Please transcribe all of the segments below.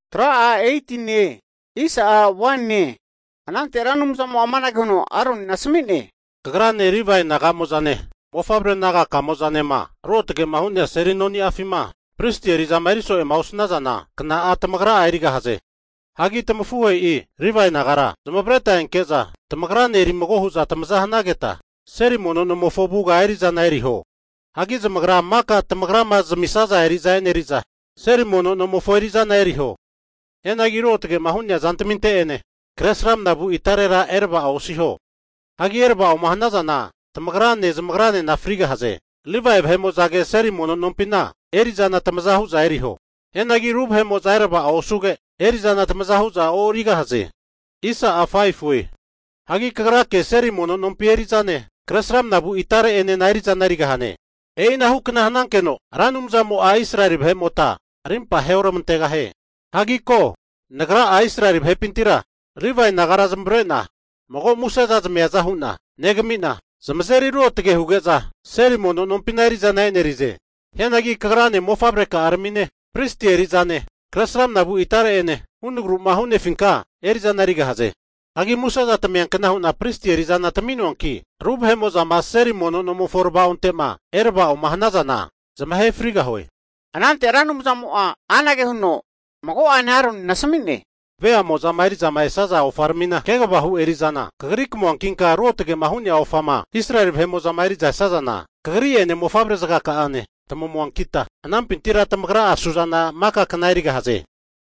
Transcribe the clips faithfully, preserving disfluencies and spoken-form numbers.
Tra a eighteen ne. Isa a one ne. Anang teranum sa mo amana gono aron nasmit ne. Kagrane rivai nagamozane. Mofabre naga kamozane ma. Rotge mahunya serinoni afima. Pristi rizamariso e mausnazana. Kna atamagra airiga haze. Hagi tamafuwe i rivai nagara. Zamabreta enkeza. Tamagrane rimogohuza tamazahanageta. Seri mono no mofobuga airizana eriho. Hagi zamagra maka tamagrama zamisaza eriza eneriza. Seri mono no mofoerizana eriho. Enagi rotge mahunya zantaminte ene. Kresram nabu itarera erba ausiho. Hagi erba o mahanazana. Tamagrane zamagrane na friga haze. Livai bhemo zage seri mono nompina. Erizana tamazahuza eriho. Enagi rub hemo zairaba ausuge. Erizana tamazahuza o riga haze. Isa a faifwe. Hagi kagrake seri mono nompi erizane. Kresram nabu itare ene na erizana riga hane. Eina hukna hanankeno. Ranumza mo a Israel bhemo ta. Rimpa heura mantega he. Hagi ko. Nagra a Israel bhepintira. Rivai nagara zambrena. Mogo musa zazmea huna. Negamina. Zamazeri rotge hugeza. Seri mono nompina erizana enerize. Henagi kagrane mofabreka armine. Pristi erizane. Kresram nabu itare ene. Unugru mahune finka. Erizana riga haze. Hagi musa zatamian kana huna pristi erizana taminuanki. Rub hemo zama seri mono nomo forba untema. Erba o mahanazana. Zama he friga hoy. Anang teranum sa mo a anage huno. Mago anaron nasmit ne. Vea mo zama erizama esaza o farmina. Kega bahu erizana. Kagrik moankinka rotge mahunya o fama. Israel hemo zama eriza esazana. Kagri ene mofabre zaga kaane. Tamo moankita. Anam pintira tamagra asuzana maka kanairiga haze.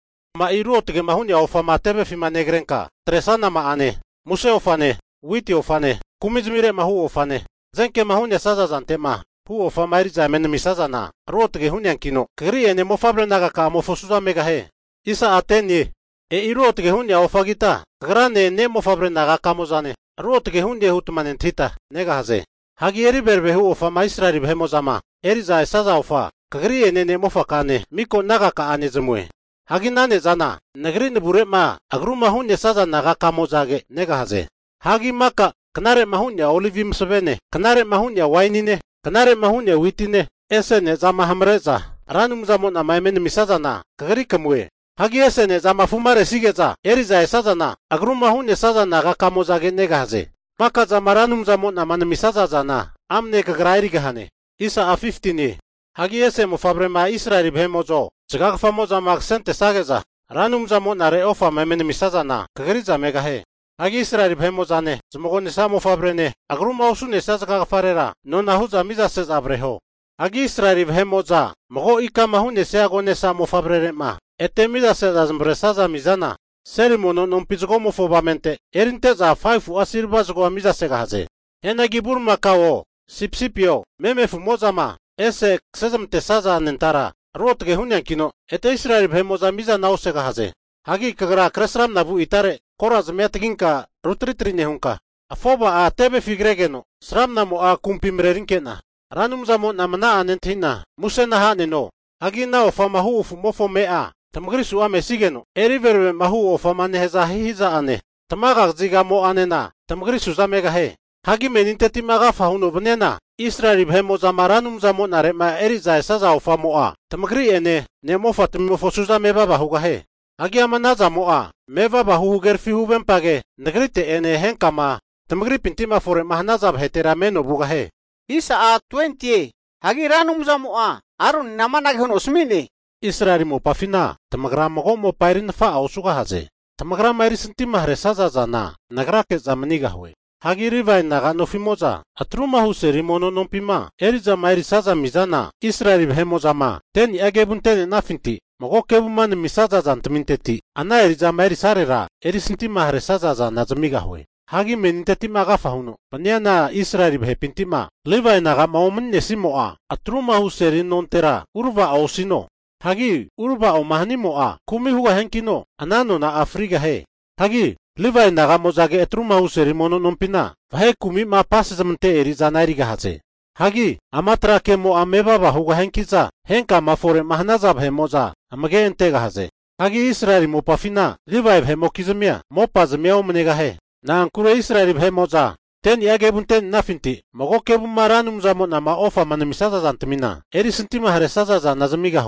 Ma irotge mahunya o fama tebe fima negrenka. Tresana ma ane. Muse ofane. Witi ofane. Kumizmire mahu ofane. Zenke mahunya saza zantema. Hu ofama eriza men misazana. Rotge hunyankino. Kagri ene mofabre naga ka mofosuza megahe. Isa ateni. E irotge hunya ofagita. Kagrane ne mofabre naga kamozane. Rotge hunye hutumanentita. Nega haze. Hagi eri berbehu ofama Israel behemozama. Eriza esaza ofa. Kagri ene ne mofakane. Miko naga ka ane zemue. Hagi nane zana. Nagri nibure ma. Agru mahunye saza naga kamozage. Nega haze. Hagi maka. Kanare mahunya olivi msabene. Kanare mahunya wainine. Kanare mahunya witine. Esene zama hamreza. Ranum zamon amaimene misazana. Kagri kamue. Hagi esene zama fumare sigeza. Eriza esazana. Agru mahunye saza naga kamozage nega haze. Maka zama ranum zamon amane misazazana. Amne kagrairi gahane. Isa a fifteen. Hagi ese mo fabrema Israel bhemozo. Zagag famoza maksente sageza. Ranum zamon are ofa memene misazana. Kagriza megahe. Hagi Israel bhemozane. Zmogone samo fabrene. Agru mausune sazagag farera. Nona huza miza sez abreho. Hagi Israel bhemoza. Mogo ika mahune seagone samo fabrerema. Ete miza sez azmbresaza mizana. Seri mono non pizgomo fobamente. Erinteza faifu asirbazogo miza segahaze. Enagi burma kao. Sipsipio, meme fumozama, ese ksezamte saza nentara, rotge hunyankino, ete Israel bhemoza miza nausega haze. Hagi kagra kresram nabu itare, koraz metginka, rutritrine hunka. Afoba a tebe figregeno, sram namo a kumpimrerinkena. Ranum zamo namana anentina, musena haneno. Hagi nao famahu fumofo mea, tamgrisu ame sigeno, eriverwe mahu ofamane heza hihiza ane. Tamagag ziga mo anena, tamgrisu zamega he. Hagi meninteti maga fahuno bnena. Israel bhemoza maranum zamon arema eriza esaza ofa moa. Tamagri ene ne mofat mofosuza meva bahuga he. Hagi amanaza moa. Meva bahu gerfihu bempage. Nagrite ene henkama. Tamagri pintima fore mahnaza bhetera meno buga he. Isa a twenty. Hagi ranum zamoa. Aron namanag osmine. Israel mo pafina. Tamagra mo mo pairin fa ausuga haze. Tamagra mairisintima hresaza zana. Nagrake zamaniga hwe. Hagi rivai naga nofimoza. Atruma huseri mono nompima. Eriza mairisaza mizana. Israel bhemoza ma. Teni agebun tene nafinti. Mogo kebuman misaza zantminteti. Ana eriza mairisarera. Erisintima hresaza za nazamiga hwe. Hagi meninteti maga fahuno. Panyana Israel bhepintima. Rivai naga maomun nesimoa. Atruma huseri nontera. Urva ausino. Hagi urva o mahani moa. Kumi huwa henkino. Anano na Afriga he. Hagi Livai naga mozage etruma huseri mono nompina. Vahe kumi ma pase zamante eriza nairiga haze. Hagi amatra ke mo ameba bahuga henkiza. Henka mafore mahnaza bhemoza. Amage entega haze. Hagi Israel mo pafina. Livai bhemo kizmia. Mo pazmia omnega he. Na ankure Israel bhemoza. Ten yagebun ten nafinti. Mogo kebun maranum zamon ama ofa manemisaza zantmina. Eri sintima haresaza za nazamiga hwe.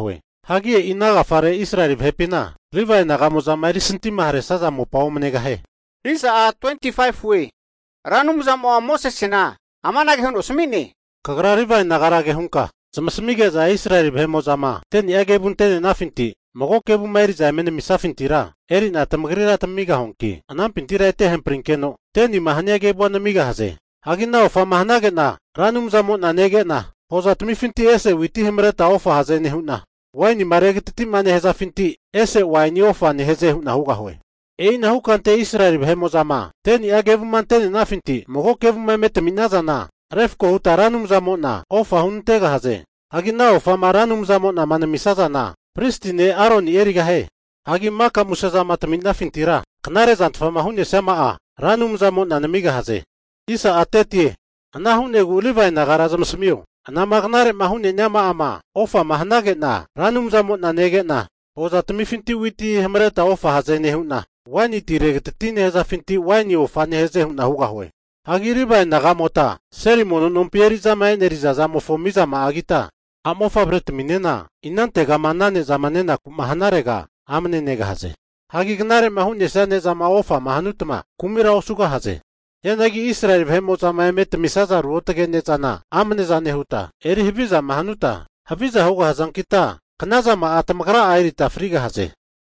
Hagi inaga fare Israel hepina. Levi nagamo zamairi sentima hare saza mo pao menegahe. Isa a twenty-five we. Ranum zamo Moses sina. Amana gehun usmini. Kagra Levi nagarage hunka. Zamasmige za Israel hemo zama. Ten yage bun ten nafinti. Mogo kebu mairi za mene misafintira. Eri na tamagrira tamiga honki. Anam pintira ete hemprinkeno. Teni mahanya gebu anamiga haze. Agina ofa mahanage na. Ranum zamo na nege na. Hoza tmifinti ese witi hemreta ofa haze nehuna. Waini marege titi mane heza finti. Ese waini ofa ni heze huna huga hoe. Ei na hukante Israel hemo zama. Teni agebu mantene nafinti. Mogo kebu memete minaza na. Refko huta ranum zamo na. Ofa huntega haze. Agina ofa maranum zamo na mane misaza na. Pristine Aroni erigahe. Agi maka musazama tamina fintira. Knare zantfama hunye sema a. Ranum zamo na namiga haze. Isa atetie. Ana hunye gu Levi nagarazam smio. Ana magnare mahunye nyama ama. Ofa mahnage na. Ranum zamo na nege na. Oza tami finti witi hemreta ofa haze nehuna. Wani tiregetine heza finti wani ofa neheze huna huga hoe. Agi Levi nagamota. Seri mono nompieri zama eneriza zamo fomiza ma agita. Amofa bret minena, inante gamanane zamanena mahanarega, amne nega haze. Hagi gnare mahunye sane zama ofa mahanutma, kumira osuga haze. Yanagi Israel hemo zama emet misaza ruotage nezana, amne zane huta, eri hibiza mahanuta, habiza hoga hazan kita, knaza ma atamagra airita friga haze.